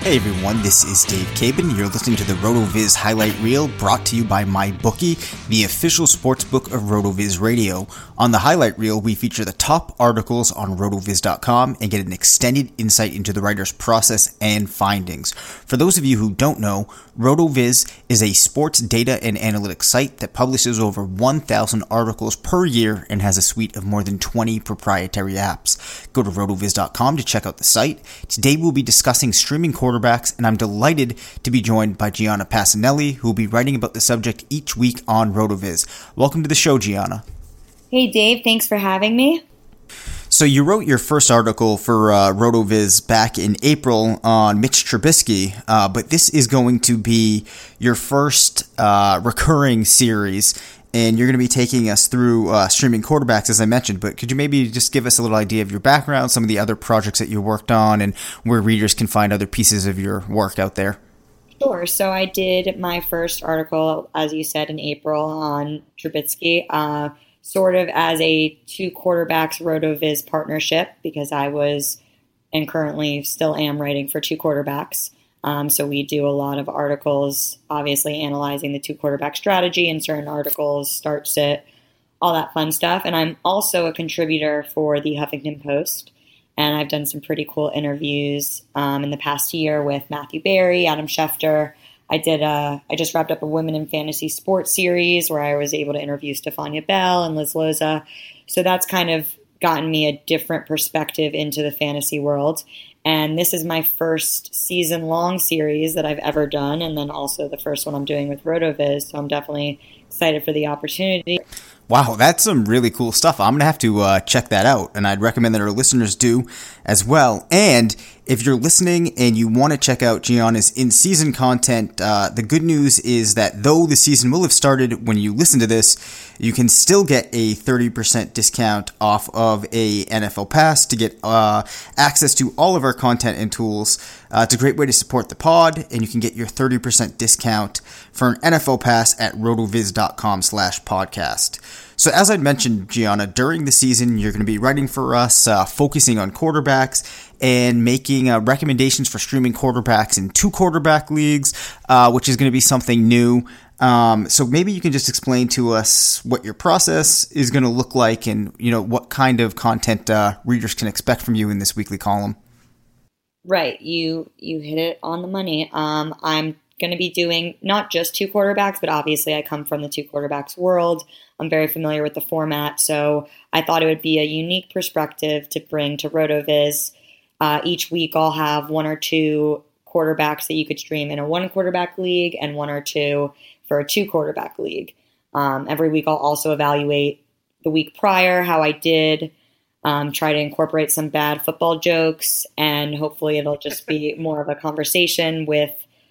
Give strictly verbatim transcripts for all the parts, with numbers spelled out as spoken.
Hey everyone, this is Dave Cabin. You're listening to the RotoViz Highlight Reel, brought to you by MyBookie, the official sportsbook of RotoViz Radio. On the Highlight Reel, we feature the top articles on rotoviz dot com and get an extended insight into the writer's process and findings. For those of you who don't know, RotoViz is a sports data and analytics site that publishes over one thousand articles per year and has a suite of more than twenty proprietary apps. Go to rotoviz dot com to check out the site. Today we'll be discussing streaming quarterbacks, and I'm delighted to be joined by Gianna Passanelli, who will be writing about the subject each week on RotoViz. Welcome to the show, Gianna. Hey, Dave. Thanks for having me. So you wrote your first article for uh, RotoViz back in April on Mitch Trubisky, uh, but this is going to be your first uh, recurring series, and you're going to be taking us through uh, streaming quarterbacks, as I mentioned. But could you maybe just give us a little idea of your background, some of the other projects that you worked on, and where readers can find other pieces of your work out there? Sure. So I did my first article, as you said, in April on Trubisky, uh, sort of as a two quarterbacks RotoViz partnership, because I was and currently still am writing for two quarterbacks. Um, so we do a lot of articles, obviously analyzing the two quarterback strategy and certain articles, start sit, all that fun stuff. And I'm also a contributor for the Huffington Post. And I've done some pretty cool interviews um, in the past year with Matthew Berry, Adam Schefter. I did a, I just wrapped up a Women in Fantasy Sports series where I was able to interview Stefania Bell and Liz Loza. So that's kind of gotten me a different perspective into the fantasy world. And this is my first season-long series that I've ever done, and then also the first one I'm doing with RotoViz, so I'm definitely excited for the opportunity. Wow, that's some really cool stuff. I'm going to have to uh, check that out, and I'd recommend that our listeners do as well. And if you're listening and you want to check out Gianna's in-season content, uh, the good news is that though the season will have started when you listen to this, you can still get a thirty percent discount off of a N F L Pass to get uh, access to all of our content and tools. Uh, it's a great way to support the pod, and you can get your thirty percent discount for an N F L Pass at rotoviz dot com slash podcast. So as I'd mentioned, Gianna, during the season, you're going to be writing for us, uh, focusing on quarterbacks and making uh, recommendations for streaming quarterbacks in two quarterback leagues, uh, which is going to be something new. Um, so maybe you can just explain to us what your process is going to look like and, you know, what kind of content uh, readers can expect from you in this weekly column. Right. You, you hit it on the money. Um, I'm going to be doing not just two quarterbacks, but obviously I come from the two quarterbacks world. I'm very familiar with the format, so I thought it would be a unique perspective to bring to RotoViz. Uh, each week I'll have one or two quarterbacks that you could stream in a one quarterback league and one or two for a two quarterback league. Um, every week I'll also evaluate the week prior, how I did, um, try to incorporate some bad football jokes, and hopefully it'll just be more of a conversation with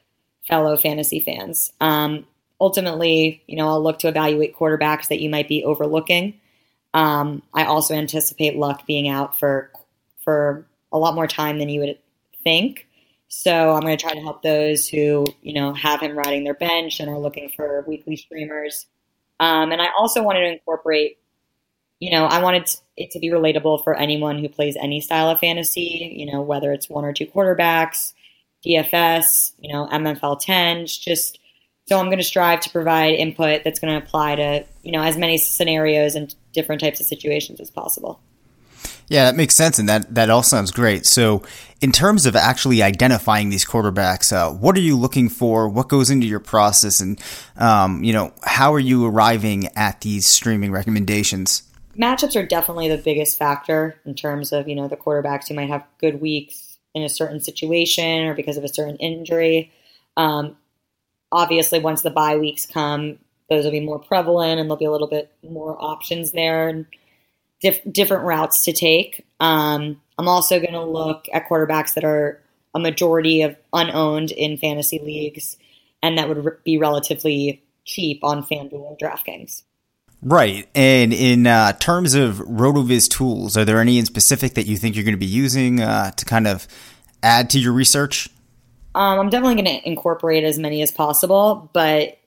fellow fantasy fans. Um, ultimately, you know, I'll look to evaluate quarterbacks that you might be overlooking. Um, I also anticipate Luck being out for for a lot more time than you would think. So I'm going to try to help those who, you know, have him riding their bench and are looking for weekly streamers. Um, and I also wanted to incorporate, you know, I wanted it to be relatable for anyone who plays any style of fantasy, you know, whether it's one or two quarterbacks, D F S, you know, M F L tens, just so I'm going to strive to provide input that's going to apply to, you know, as many scenarios and different types of situations as possible. Yeah, that makes sense, and that, that all sounds great. So in terms of actually identifying these quarterbacks, uh, what are you looking for? What goes into your process? And, um, you know, how are you arriving at these streaming recommendations? Matchups are definitely the biggest factor in terms of, you know, the quarterbacks who might have good weeks in a certain situation or because of a certain injury. Um, obviously, once the bye weeks come, those will be more prevalent and there'll be a little bit more options there and diff- different routes to take. Um, I'm also going to look at quarterbacks that are a majority of unowned in fantasy leagues and that would re- be relatively cheap on FanDuel and DraftKings. Right. And in uh, terms of RotoViz tools, are there any in specific that you think you're going to be using uh, to kind of add to your research? Um, I'm definitely going to incorporate as many as possible, but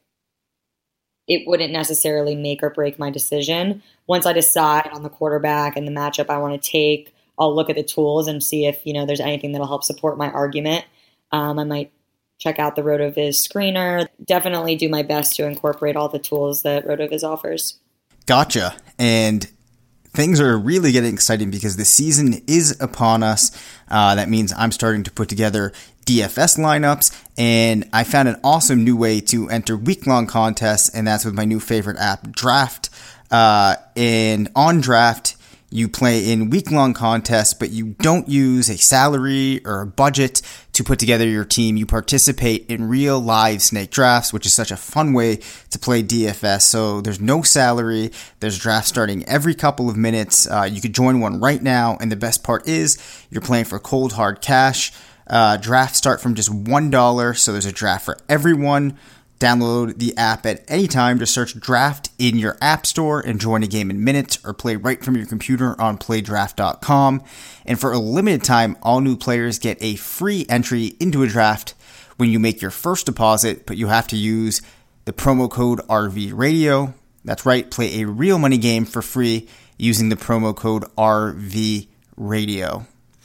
it wouldn't necessarily make or break my decision. Once I decide on the quarterback and the matchup I want to take, I'll look at the tools and see if, you know, there's anything that'll help support my argument. Um, I might check out the RotoViz screener. Definitely do my best to incorporate all the tools that RotoViz offers. Gotcha. And things are really getting exciting because the season is upon us. Uh, that means I'm starting to put together D F S lineups, and I found an awesome new way to enter week-long contests, and that's with my new favorite app, Draft. Uh, and on Draft, you play in week-long contests, but you don't use a salary or a budget to put together your team. You participate in real live snake drafts, which is such a fun way to play D F S. So there's no salary. There's drafts starting every couple of minutes. Uh, you could join one right now, and the best part is you're playing for cold, hard cash. Uh, drafts start from just one dollar, so there's a draft for everyone. Download the app at any time. Just search Draft in your app store and join a game in minutes, or play right from your computer on play draft dot com. And for a limited time, all new players get a free entry into a draft when you make your first deposit, but you have to use the promo code R V Radio. That's right, play a real money game for free using the promo code R V Radio.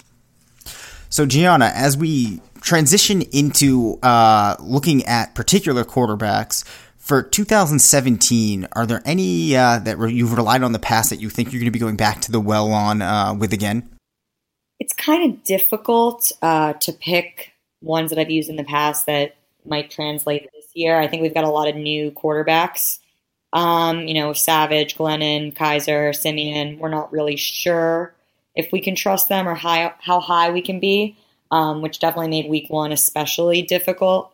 So Gianna, as we transition into uh, looking at particular quarterbacks for two thousand seventeen, are there any uh, that re- you've relied on in the past that you think you're going to be going back to the well on uh, with again? It's kind of difficult uh, to pick ones that I've used in the past that might translate this year. I think we've got a lot of new quarterbacks. Um, you know, Savage, Glennon, Kaiser, Simeon. We're not really sure if we can trust them or high, how high we can be. Um, which definitely made week one especially difficult.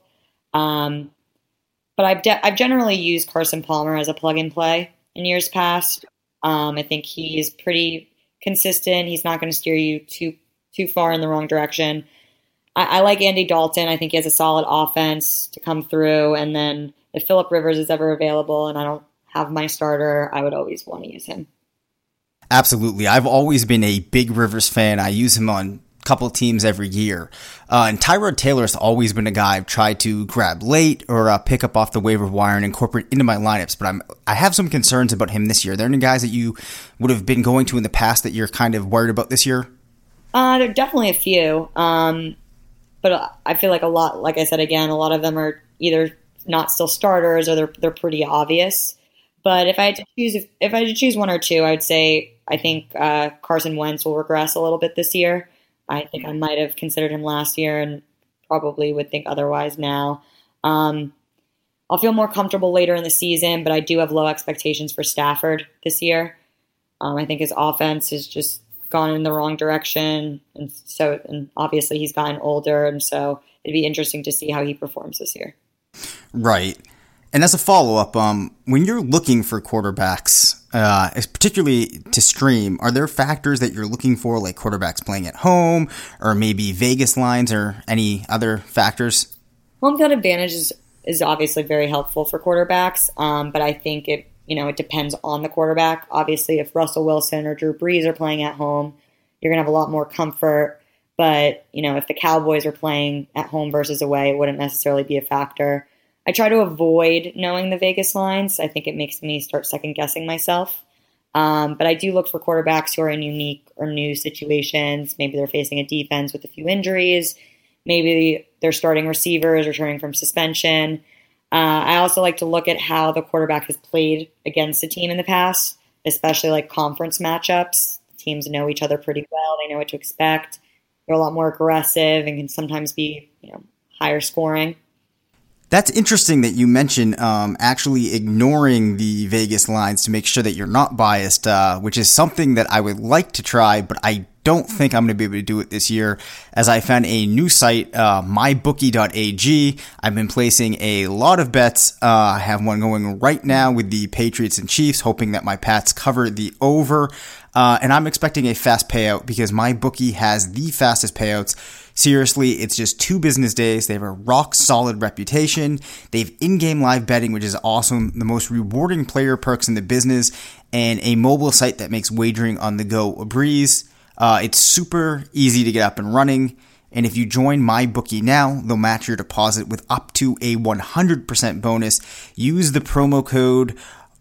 Um, but I've, de- I've generally used Carson Palmer as a plug and play in years past. Um, I think he's pretty consistent. He's not going to steer you too too far in the wrong direction. I, I like Andy Dalton. I think he has a solid offense to come through. And then if Phillip Rivers is ever available and I don't have my starter, I would always want to use him. Absolutely. I've always been a big Rivers fan. I use him on couple teams every year. Uh, and Tyrod Taylor has always been a guy I've tried to grab late or uh, pick up off the waiver wire and incorporate into my lineups. But I'm, I have some concerns about him this year. Are there any guys that you would have been going to in the past that you're kind of worried about this year? Uh, there are definitely a few. Um, but I feel like a lot, like I said, again, a lot of them are either not still starters or they're, they're pretty obvious. But if I had to choose, if, if I had to choose one or two, I would say I think uh, Carson Wentz will regress a little bit this year. I think I might have considered him last year and probably would think otherwise now. Um, I'll feel more comfortable later in the season, but I do have low expectations for Stafford this year. Um, I think his offense has just gone in the wrong direction, and so and obviously he's gotten older, and so it'd be interesting to see how he performs this year. Right. And as a follow-up, um, when you're looking for quarterbacks, uh, particularly to stream, are there factors that you're looking for, like quarterbacks playing at home, or maybe Vegas lines, or any other factors? Home field advantage is, is obviously very helpful for quarterbacks, um, but I think it you know it depends on the quarterback. Obviously, if Russell Wilson or Drew Brees are playing at home, you're gonna have a lot more comfort. But you know, if the Cowboys are playing at home versus away, it wouldn't necessarily be a factor. I try to avoid knowing the Vegas lines. I think it makes me start second-guessing myself. Um, but I do look for quarterbacks who are in unique or new situations. Maybe they're facing a defense with a few injuries. Maybe they're starting receivers returning from suspension. Uh, I also like to look at how the quarterback has played against a team in the past, especially like conference matchups. Teams know each other pretty well. They know what to expect. They're a lot more aggressive and can sometimes be, you know, higher scoring. That's interesting that you mention um, actually ignoring the Vegas lines to make sure that you're not biased, uh, which is something that I would like to try, but I don't think I'm going to be able to do it this year, as I found a new site, uh, my bookie dot a g. I've been placing a lot of bets. Uh, I have one going right now with the Patriots and Chiefs, hoping that my Pats cover the over. Uh, and I'm expecting a fast payout because my bookie has the fastest payouts. Seriously, it's just two business days. They have a rock solid reputation. They have in-game live betting, which is awesome, the most rewarding player perks in the business, and a mobile site that makes wagering on the go a breeze. Uh, it's super easy to get up and running. And if you join MyBookie now, they'll match your deposit with up to a one hundred percent bonus. Use the promo code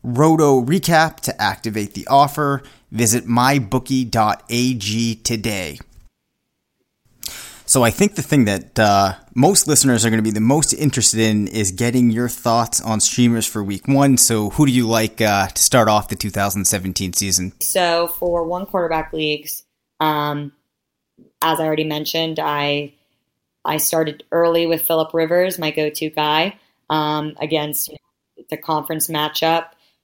ROTORECAP to activate the offer. Visit my bookie dot a g today. So I think the thing that uh, most listeners are going to be the most interested in is getting your thoughts on streamers for week one. So who do you like uh, to start off the two thousand seventeen season? So for one quarterback leagues, um, as I already mentioned, I I started early with Phillip Rivers, my go-to guy, um, against you know, the conference matchup.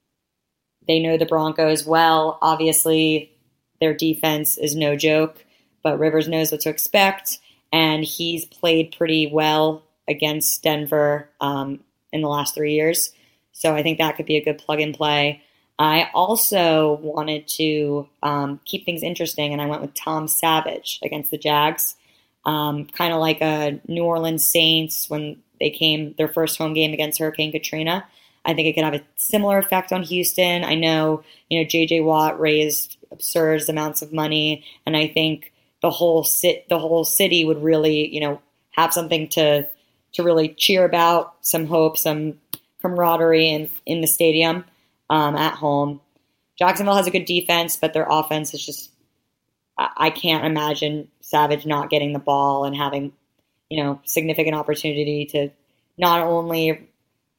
They know the Broncos well. Obviously, their defense is no joke, but Rivers knows what to expect. And he's played pretty well against Denver um, in the last three years. So I think that could be a good plug and play. I also wanted to um, keep things interesting, and I went with Tom Savage against the Jags. Um, kind of like a New Orleans Saints when they came their first home game against Hurricane Katrina. I think it could have a similar effect on Houston. I know, you know, J J Watt raised absurd amounts of money, and I think the whole sit, the whole city would really, you know, have something to to really cheer about, some hope, some camaraderie in, in the stadium um, at home. Jacksonville has a good defense, but their offense is just, I, I can't imagine Savage not getting the ball and having, you know, significant opportunity to not only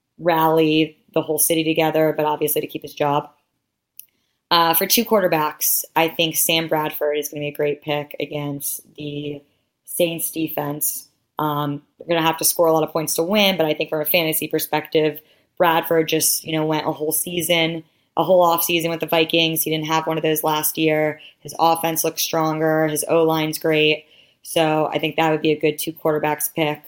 rally the whole city together, but obviously to keep his job. Uh, for two quarterbacks, I think Sam Bradford is going to be a great pick against the Saints defense. Um, they're going to have to score a lot of points to win, but I think from a fantasy perspective, Bradford just, you know, went a whole season, a whole off season with the Vikings. He didn't have one of those last year. His offense looks stronger. His O-line's great. So I think that would be a good two quarterbacks pick.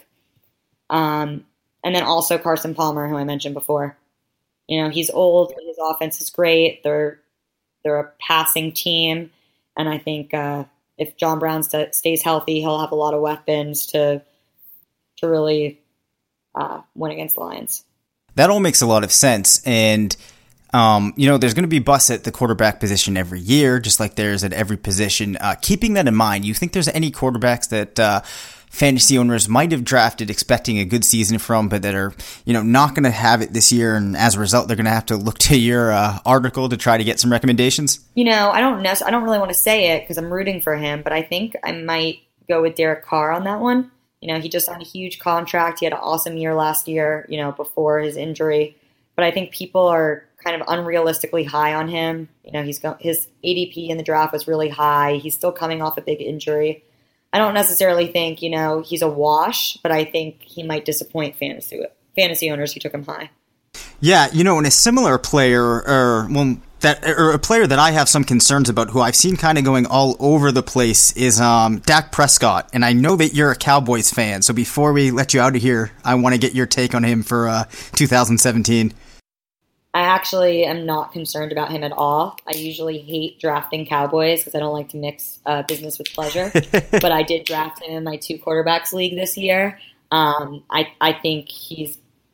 Um, and then also Carson Palmer, who I mentioned before. You know, he's old, but his offense is great. They're They're a passing team, and I think uh, if John Brown st- stays healthy, he'll have a lot of weapons to to really uh, win against the Lions. That all makes a lot of sense, and um, you know, there's going to be busts at the quarterback position every year, just like there's at every position. Uh, keeping that in mind, you think there's any quarterbacks that uh, fantasy owners might have drafted expecting a good season from, but that are, you know, not going to have it this year, and as a result, they're going to have to look to your uh, article to try to get some recommendations? You know, I don't know. I don't really want to say it because I'm rooting for him, but I think I might go with Derek Carr on that one. You know, he just signed a huge contract. He had an awesome year last year, you know, before his injury. But I think people are kind of unrealistically high on him. You know, he's got, his A D P in the draft was really high. He's still coming off a big injury. I don't necessarily think, you know, he's a wash, but I think he might disappoint fantasy fantasy owners who took him high. Yeah, you know, and a similar player, or well, that or a player that I have some concerns about, who I've seen kind of going all over the place, is um, Dak Prescott. And I know that you're a Cowboys fan, so before we let you out of here, I want to get your take on him for uh, two thousand seventeen. I actually am not concerned about him at all. I usually hate drafting Cowboys because I don't like to mix uh, business with pleasure. But I did draft him in my two quarterbacks league this year. Um, I, I think he's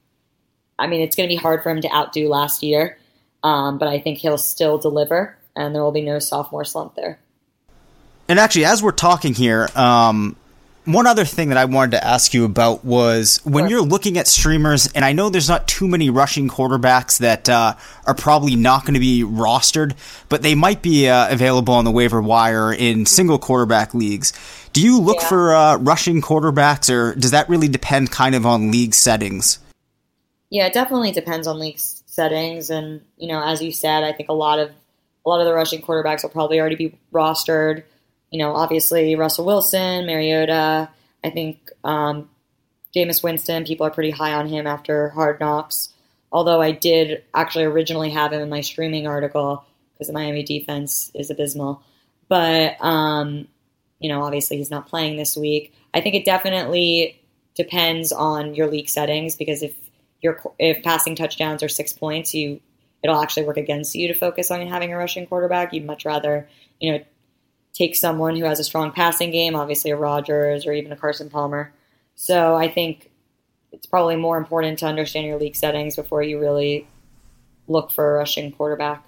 – I mean, it's going to be hard for him to outdo last year, um, but I think he'll still deliver, and there will be no sophomore slump there. And actually, as we're talking here – um one other thing that I wanted to ask you about was when sure. you're looking at streamers, and I know there's not too many rushing quarterbacks that uh, are probably not going to be rostered, but they might be uh, available on the waiver wire in single quarterback leagues. Do you look yeah. for uh, rushing quarterbacks, or does that really depend kind of on league settings? Yeah, it definitely depends on league settings, and you know, as you said, I think a lot of a lot of the rushing quarterbacks will probably already be rostered. You know, obviously Russell Wilson, Mariota, I think um, Jameis Winston, people are pretty high on him after Hard Knocks. Although I did actually originally have him in my streaming article because the Miami defense is abysmal. But, um, you know, obviously he's not playing this week. I think it definitely depends on your league settings because if your if passing touchdowns are six points, you it'll actually work against you to focus on having a rushing quarterback. You'd much rather, you know, take someone who has a strong passing game, obviously a Rodgers or even a Carson Palmer. So I think it's probably more important to understand your league settings before you really look for a rushing quarterback.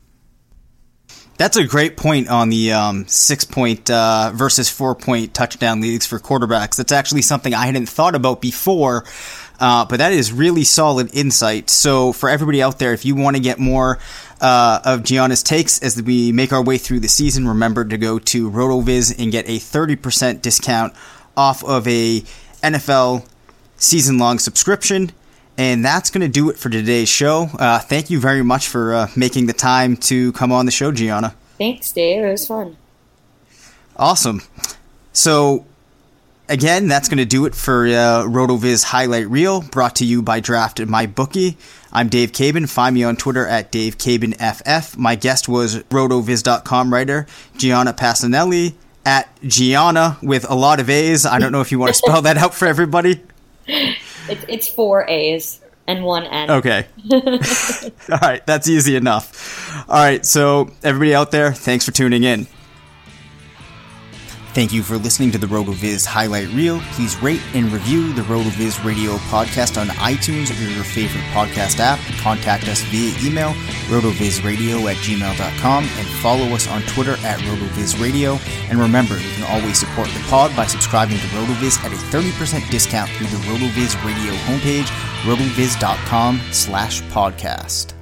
That's a great point on the um, six-point uh, versus four-point touchdown leagues for quarterbacks. That's actually something I hadn't thought about before, uh, but that is really solid insight. So for everybody out there, if you want to get more uh, of Gianna's takes as we make our way through the season, remember to go to RotoViz and get a thirty percent discount off of a N F L season-long subscription. And that's going to do it for today's show. Uh, thank you very much for uh, making the time to come on the show, Gianna. Thanks, Dave. It was fun. Awesome. So, again, that's going to do it for uh, RotoViz Highlight Reel, brought to you by Draft MyBookie. I'm Dave Cabin. Find me on Twitter at Dave Cabin F F. My guest was rotoviz dot com writer Gianna Passanelli, at Gianna with a lot of A's. I don't know if you want to spell that out for everybody. It's, it's four A's and one N. Okay. All right, that's easy enough. All right, so everybody out there, thanks for tuning in. Thank you for listening to the RotoViz Highlight Reel. Please rate and review the RotoViz Radio podcast on iTunes or your favorite podcast app. Contact us via email, rotovizradio at gmail dot com, and follow us on Twitter at RotoVizRadio. And remember, you can always support the pod by subscribing to RotoViz at a thirty percent discount through the RotoViz Radio homepage, rotoviz dot com slash podcast.